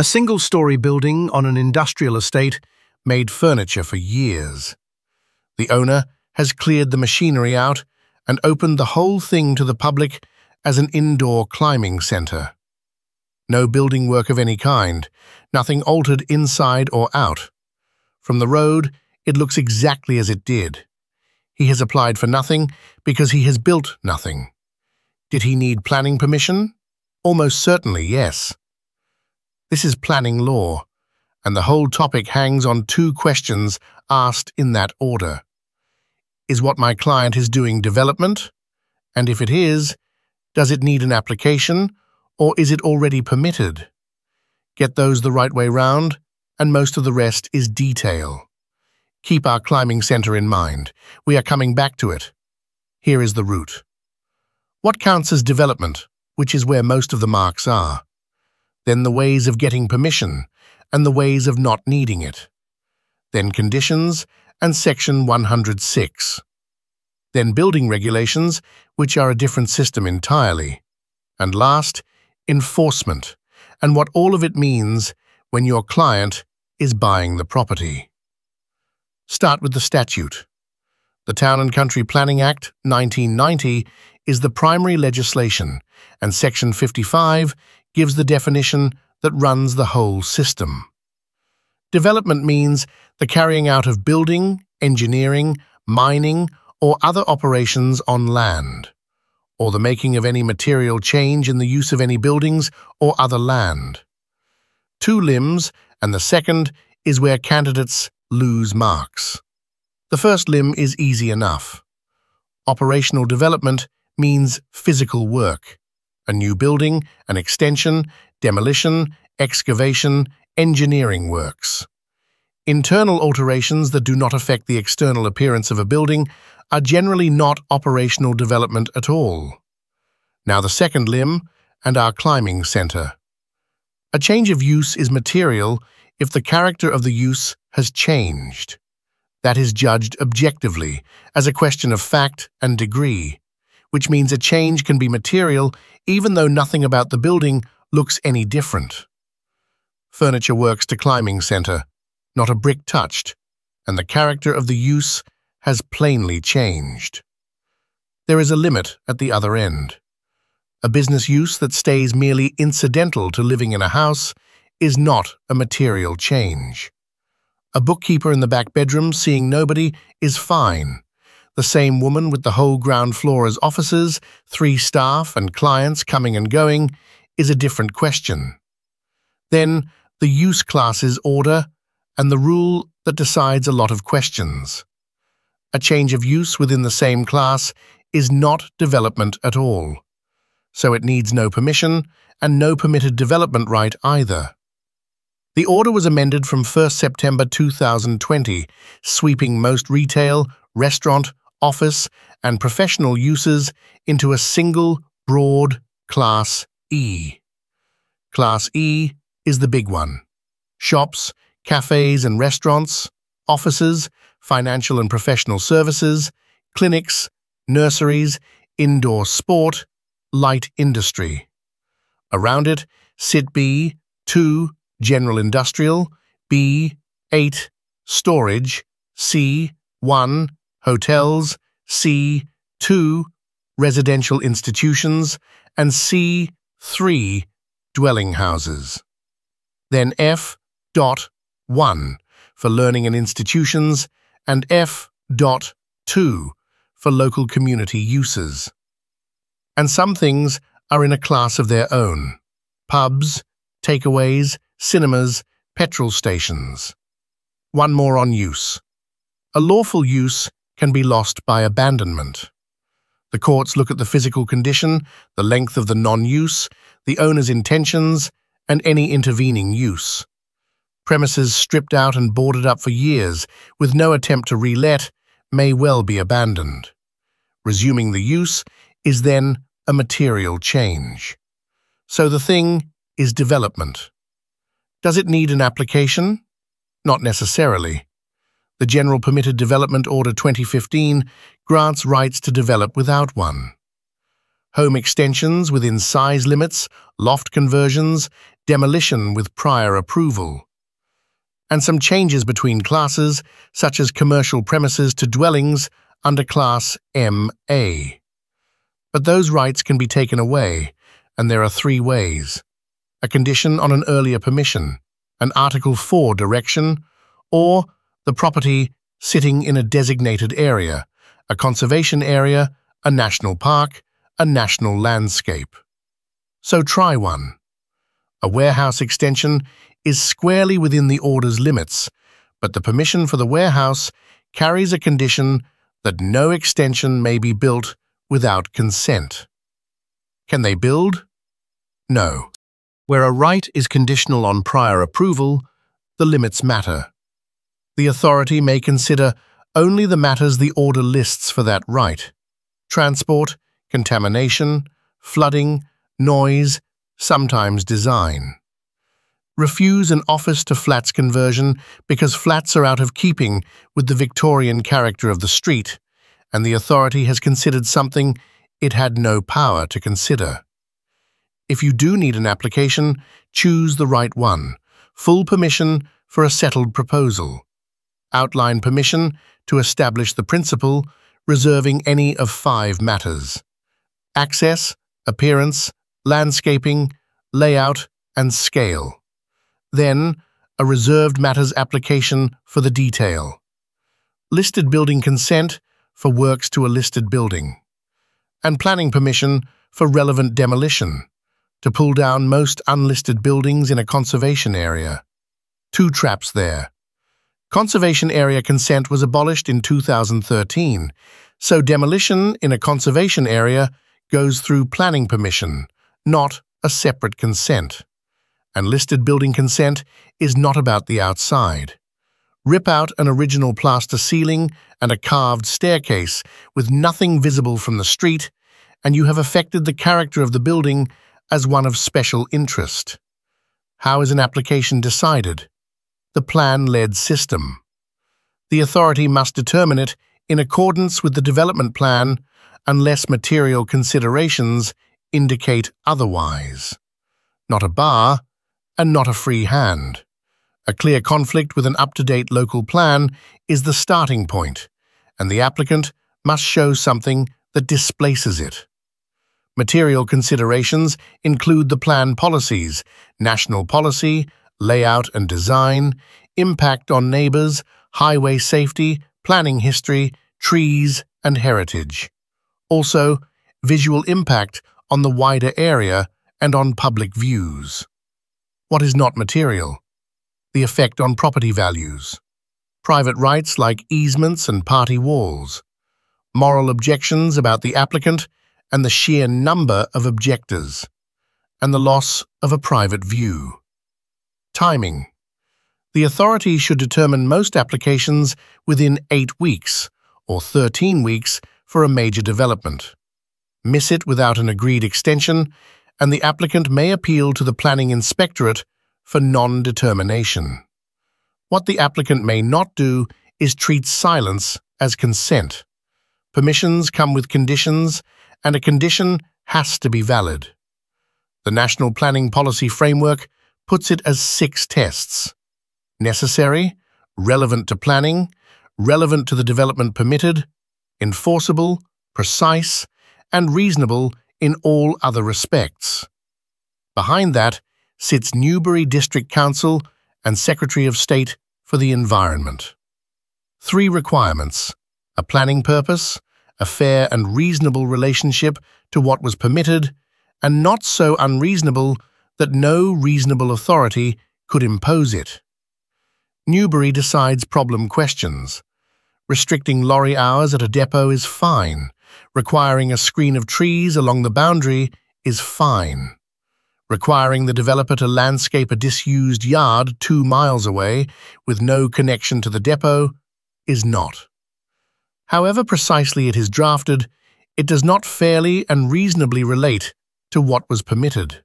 A single-story building on an industrial estate made furniture for years. The owner has cleared the machinery out and opened the whole thing to the public as an indoor climbing center. No building work of any kind, nothing altered inside or out. From the road, it looks exactly as it did. He has applied for nothing because he has built nothing. Did he need planning permission? Almost certainly, yes. This is planning law, and the whole topic hangs on two questions asked in that order. Is what my client is doing development? And if it is, does it need an application, or is it already permitted? Get those the right way round, and most of the rest is detail. Keep our climbing center in mind. We are coming back to it. Here is the route. What counts as development, which is where most of the marks are? Then the ways of getting permission, and the ways of not needing it. Then conditions, and Section 106. Then building regulations, which are a different system entirely. And last, enforcement, and what all of it means when your client is buying the property. Start with the statute. The Town and Country Planning Act, 1990, is the primary legislation, and Section 55 gives the definition that runs the whole system. Development means the carrying out of building, engineering, mining, or other operations on land, or the making of any material change in the use of any buildings or other land. Two limbs, and the second is where candidates lose marks. The first limb is easy enough. Operational development means physical work. A new building, an extension, demolition, excavation, engineering works. Internal alterations that do not affect the external appearance of a building are generally not operational development at all. Now the second limb, and our climbing center. A change of use is material if the character of the use has changed. That is judged objectively, as a question of fact and degree, which means a change can be material even though nothing about the building looks any different. Furniture works to climbing center, not a brick touched, and the character of the use has plainly changed. There is a limit at the other end. A business use that stays merely incidental to living in a house is not a material change. A bookkeeper in the back bedroom seeing nobody is fine. The same woman with the whole ground floor as offices, 3 staff and clients coming and going is a different question. Then the use classes order and the rule that decides a lot of questions. A change of use within the same class is not development at all, so it needs no permission and no permitted development right either. The order was amended from 1 September 2020, sweeping most retail, restaurant, office, and professional uses into a single, broad Class E. Class E is the big one. Shops, cafes and restaurants, offices, financial and professional services, clinics, nurseries, indoor sport, light industry. Around it sit B, 2, general industrial, B, 8, storage, C, 1, hotels, C, 2, residential institutions, and C, 3, dwelling houses. Then F, 1, for learning and institutions, and F, 2, for local community uses. And some things are in a class of their own: pubs, takeaways, cinemas, petrol stations. One more on use. A lawful use can be lost by abandonment. The courts look at the physical condition, the length of the non-use, the owner's intentions, and any intervening use. Premises stripped out and boarded up for years, with no attempt to re-let, may well be abandoned. Resuming the use is then a material change. So the thing is development. Does it need an application? Not necessarily. The General Permitted Development Order 2015 grants rights to develop without one. Home extensions within size limits, loft conversions, demolition with prior approval, and some changes between classes, such as commercial premises to dwellings under Class MA. But those rights can be taken away, and there are three ways: a condition on an earlier permission, an Article 4 direction, or the property sitting in a designated area, a conservation area, a national park, a national landscape. So try one. A warehouse extension is squarely within the order's limits, but the permission for the warehouse carries a condition that no extension may be built without consent. Can they build? No. Where a right is conditional on prior approval, the limits matter. The authority may consider only the matters the order lists for that right: transport, contamination, flooding, noise, sometimes design. Refuse an office to flats conversion because flats are out of keeping with the Victorian character of the street, and the authority has considered something it had no power to consider. If you do need an application, choose the right one: full permission for a settled proposal, outline permission to establish the principle, reserving any of 5 matters: access, appearance, landscaping, layout, and scale. Then, a reserved matters application for the detail. Listed building consent for works to a listed building. And planning permission for relevant demolition, to pull down most unlisted buildings in a conservation area. 2 traps there. Conservation area consent was abolished in 2013, so demolition in a conservation area goes through planning permission, not a separate consent. And listed building consent is not about the outside. Rip out an original plaster ceiling and a carved staircase with nothing visible from the street, and you have affected the character of the building as one of special interest. How is an application decided? The plan-led system. The authority must determine it in accordance with the development plan unless material considerations indicate otherwise. Not a bar, and not a free hand. A clear conflict with an up-to-date local plan is the starting point, and the applicant must show something that displaces it. Material considerations include the plan policies, national policy, layout and design, impact on neighbors, highway safety, planning history, trees, and heritage. Also, visual impact on the wider area and on public views. What is not material? The effect on property values. Private rights like easements and party walls. Moral objections about the applicant and the sheer number of objectors. And the loss of a private view. Timing. The authority should determine most applications within 8 weeks or 13 weeks for a major development. Miss it without an agreed extension, and the applicant may appeal to the Planning Inspectorate for non-determination. What the applicant may not do is treat silence as consent. Permissions come with conditions, and a condition has to be valid. The National Planning Policy Framework puts it as 6 tests: necessary, relevant to planning, relevant to the development permitted, enforceable, precise, and reasonable in all other respects. Behind that sits Newbury District Council and Secretary of State for the Environment. 3 requirements: a planning purpose, a fair and reasonable relationship to what was permitted, and not so unreasonable that no reasonable authority could impose it. Newbury decides problem questions. Restricting lorry hours at a depot is fine. Requiring a screen of trees along the boundary is fine. Requiring the developer to landscape a disused yard 2 miles away with no connection to the depot is not. However precisely it is drafted, it does not fairly and reasonably relate to what was permitted.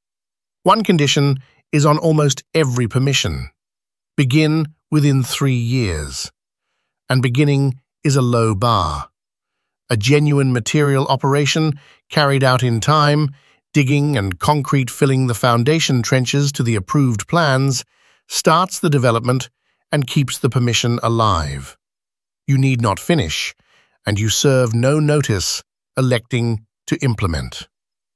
One condition is on almost every permission: begin within 3 years. And beginning is a low bar. A genuine material operation carried out in time digging and concrete filling the foundation trenches to the approved plans, starts the development and keeps the permission alive. You need not finish, and you serve no notice, electing to implement.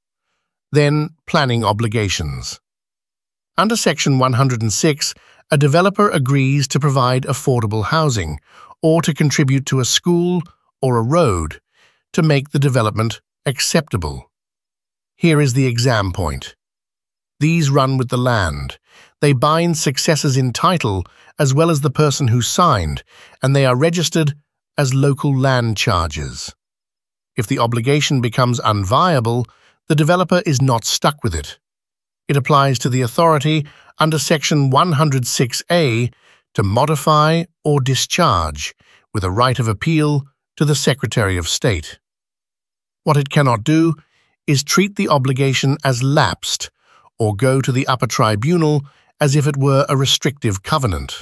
Then, planning obligations. Under Section 106, a developer agrees to provide affordable housing or to contribute to a school or a road to make the development acceptable. Here is the exam point. These run with the land. They bind successors in title as well as the person who signed, and they are registered as local land charges. If the obligation becomes unviable, the developer is not stuck with it. It applies to the authority under Section 106A to modify or discharge, with a right of appeal to the Secretary of State. What it cannot do is treat the obligation as lapsed or go to the upper tribunal as if it were a restrictive covenant.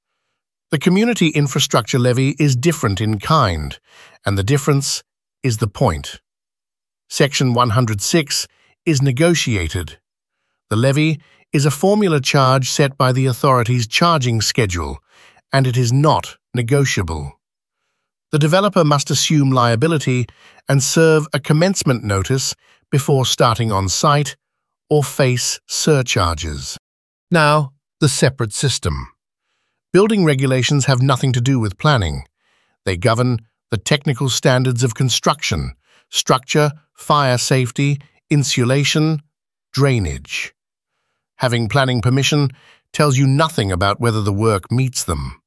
The community infrastructure levy is different in kind, and the difference is the point. Section 106 is negotiated. The levy is a formula charge set by the authority's charging schedule, and it is not negotiable. The developer must assume liability and serve a commencement notice before starting on site or face surcharges. Now, the separate system. Building regulations have nothing to do with planning. They govern the technical standards of construction, structure, fire safety, insulation, drainage. Having planning permission tells you nothing about whether the work meets them.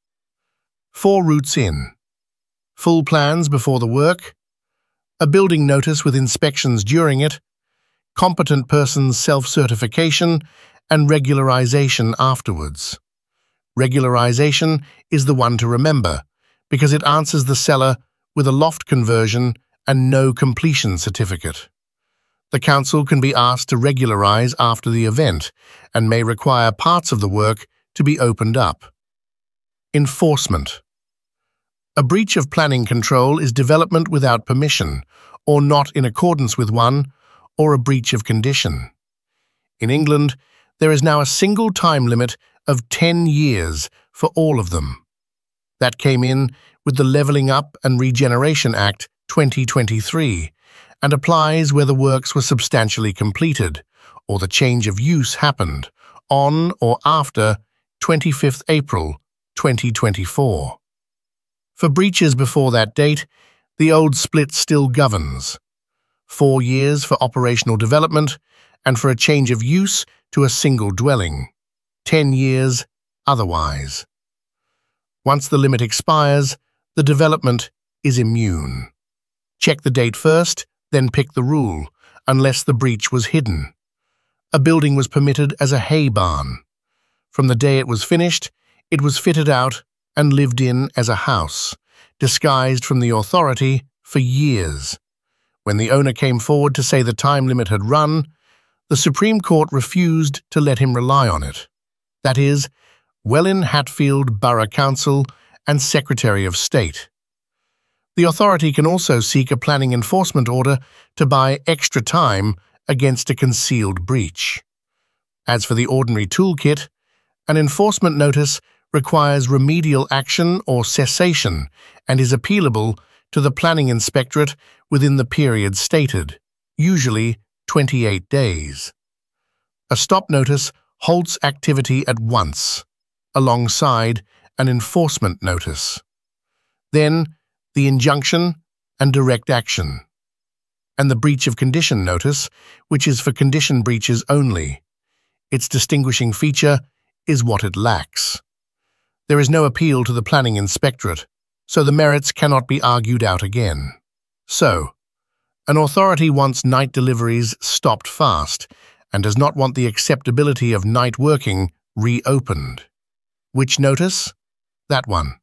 4 routes in. Full plans before the work, a building notice with inspections during it, competent person's self-certification, and regularization afterwards. Regularization is the one to remember, because it answers the seller with a loft conversion and no completion certificate. The council can be asked to regularize after the event and may require parts of the work to be opened up. Enforcement. A breach of planning control is development without permission, or not in accordance with one, or a breach of condition. In England, there is now a single time limit of 10 years for all of them. That came in with the Levelling Up and Regeneration Act 2023 and applies where the works were substantially completed or the change of use happened on or after 25th April 2024. For breaches before that date, the old split still governs. 4 years for operational development and for a change of use to a single dwelling. 10 years otherwise. Once the limit expires, the development is immune. Check the date first, then pick the rule, unless the breach was hidden. A building was permitted as a hay barn. From the day it was finished, it was fitted out and lived in as a house, disguised from the authority for years. When the owner came forward to say the time limit had run, the Supreme Court refused to let him rely on it. That is, Welwyn Hatfield Borough Council and Secretary of State. The authority can also seek a planning enforcement order to buy extra time against a concealed breach. As for the ordinary toolkit, an enforcement notice requires remedial action or cessation and is appealable to the planning inspectorate within the period stated, usually 28 days. A stop notice halts activity at once, alongside an enforcement notice. Then, the injunction and direct action. And the breach of condition notice, which is for condition breaches only. Its distinguishing feature is what it lacks. There is no appeal to the planning inspectorate, so the merits cannot be argued out again. So, an authority wants night deliveries stopped fast and does not want the acceptability of night working reopened. Which notice? That one.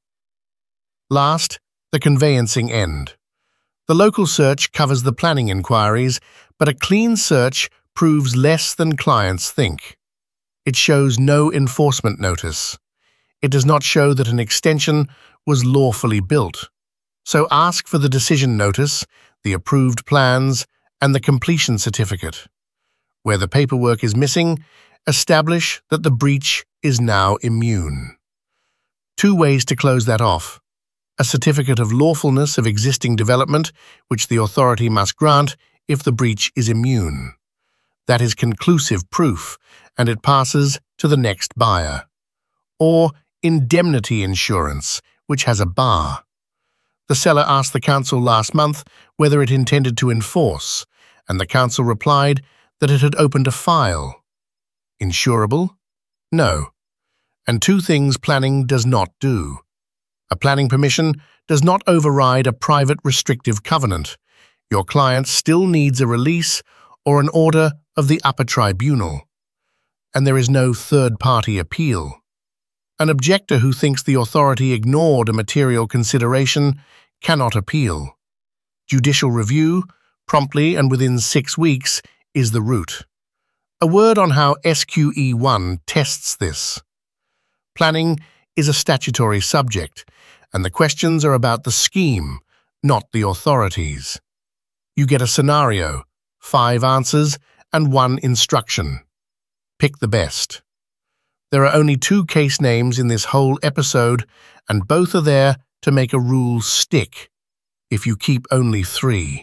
Last, the conveyancing end. The local search covers the planning inquiries, but a clean search proves less than clients think. It shows no enforcement notice. It does not show that an extension was lawfully built. So ask for the decision notice, the approved plans, and the completion certificate. Where the paperwork is missing, establish that the breach is now immune. 2 ways to close that off: a certificate of lawfulness of existing development, which the authority must grant if the breach is immune. That is conclusive proof, and it passes to the next buyer. Or indemnity insurance, which has a bar. The seller asked the council last month whether it intended to enforce, and the council replied that it had opened a file. Insurable? No. And 2 things planning does not do. A planning permission does not override a private restrictive covenant. Your client still needs a release or an order of the upper tribunal. And there is no third-party appeal. An objector who thinks the authority ignored a material consideration cannot appeal. Judicial review, promptly and within 6 weeks, is the route. A word on how SQE1 tests this. Planning is a statutory subject, and the questions are about the scheme, not the authorities. You get a scenario, 5 answers, and 1 instruction. Pick the best. There are only 2 case names in this whole episode, and both are there to make a rule stick, if you keep only 3.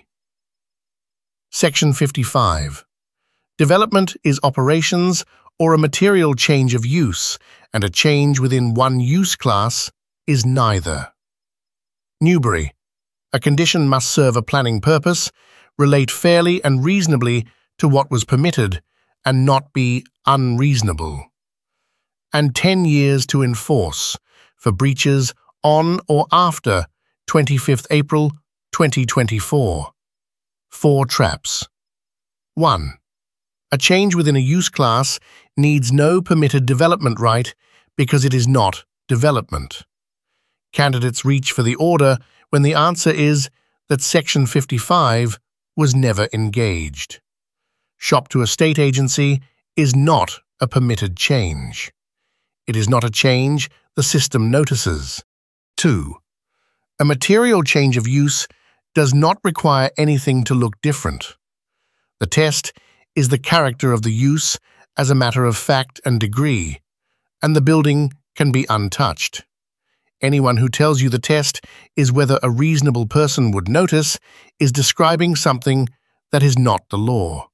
Section 55. Development is operations or a material change of use, and a change within one use class is neither. Newbery. A condition must serve a planning purpose, relate fairly and reasonably to what was permitted, and not be unreasonable. And 10 years to enforce for breaches on or after 25th April 2024. 4 traps. 1. A change within a use class needs no permitted development right because it is not development. Candidates reach for the order when the answer is that Section 55 was never engaged. Shop to a state agency is not a permitted change. It is not a change the system notices. 2. A material change of use does not require anything to look different. The test is the character of the use as a matter of fact and degree, and the building can be untouched. Anyone who tells you the test is whether a reasonable person would notice is describing something that is not the law.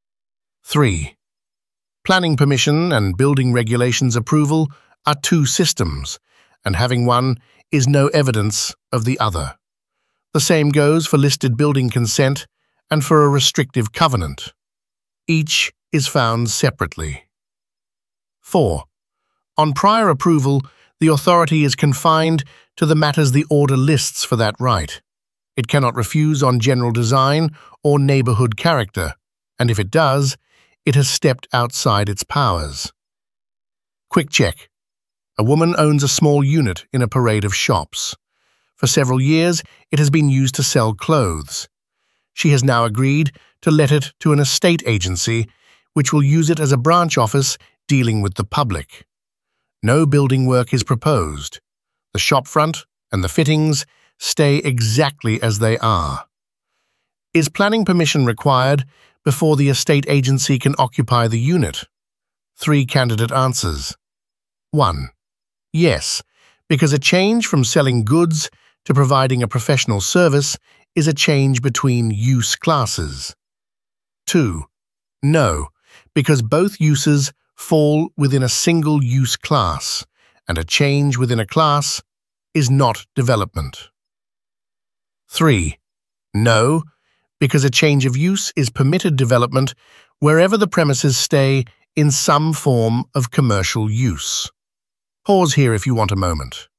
3. Planning permission and building regulations approval are 2 systems, and having one is no evidence of the other. The same goes for listed building consent and for a restrictive covenant. Each is found separately. 4. On prior approval, the authority is confined to the matters the order lists for that right. It cannot refuse on general design or neighborhood character, and if it does, it has stepped outside its powers. Quick check. A woman owns a small unit in a parade of shops. For several years, it has been used to sell clothes. She has now agreed to let it to an estate agency, which will use it as a branch office dealing with the public. No building work is proposed. The shopfront and the fittings stay exactly as they are. Is planning permission required before the estate agency can occupy the unit? 3 candidate answers. 1. Yes, because a change from selling goods to providing a professional service is a change between use classes. 2. No, because both uses fall within a single use class, and a change within a class is not development. 3. No, because a change of use is permitted development wherever the premises stay in some form of commercial use. Pause here if you want a moment.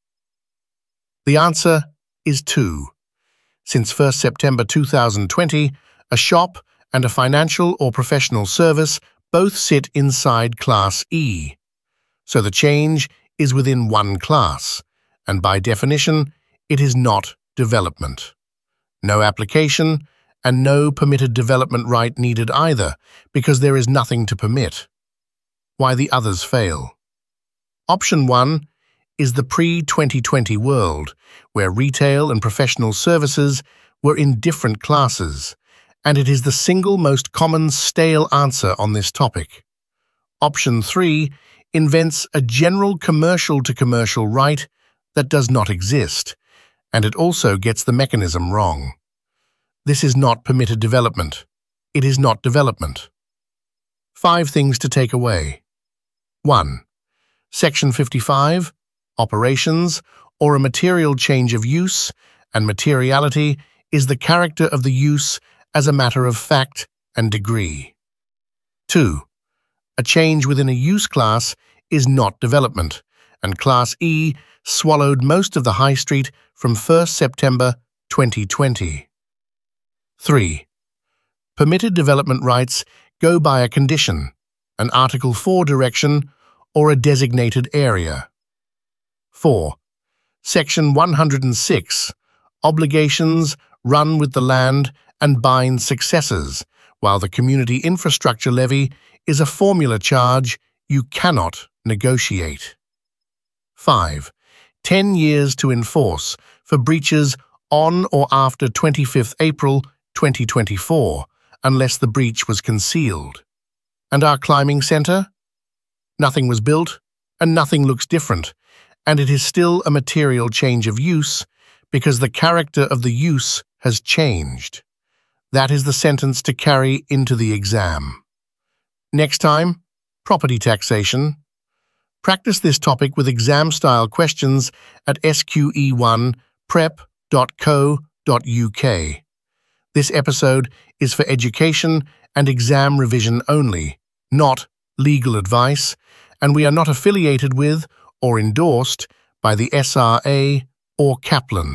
The answer is 2. Since 1 September 2020, a shop and a financial or professional service both sit inside Class E. So the change is within one class, and by definition, it is not development. No application and no permitted development right needed either, because there is nothing to permit. Why the others fail? Option 1 is the pre-2020 world, where retail and professional services were in different classes, and it is the single most common stale answer on this topic. Option 3 invents a general commercial-to-commercial right that does not exist, and it also gets the mechanism wrong. This is not permitted development. It is not development. 5 things to take away. 1. Section 55, operations, or a material change of use, and materiality is the character of the use as a matter of fact and degree. 2. A change within a use class is not development, and Class E swallowed most of the high street from 1 September 2020. 3. Permitted development rights go by a condition, an Article 4 direction, or a designated area. 4. Section 106, obligations run with the land and bind successors, while the Community Infrastructure Levy is a formula charge you cannot negotiate. 5. 10 years to enforce for breaches on or after 25th April 2024, unless the breach was concealed. And our climbing centre? Nothing was built, and nothing looks different, and it is still a material change of use because the character of the use has changed. That is the sentence to carry into the exam. Next time, property taxation. Practice this topic with exam-style questions at sqe1prep.co.uk. This episode is for education and exam revision only, not legal advice, and we are not affiliated with or endorsed by the SRA or Kaplan.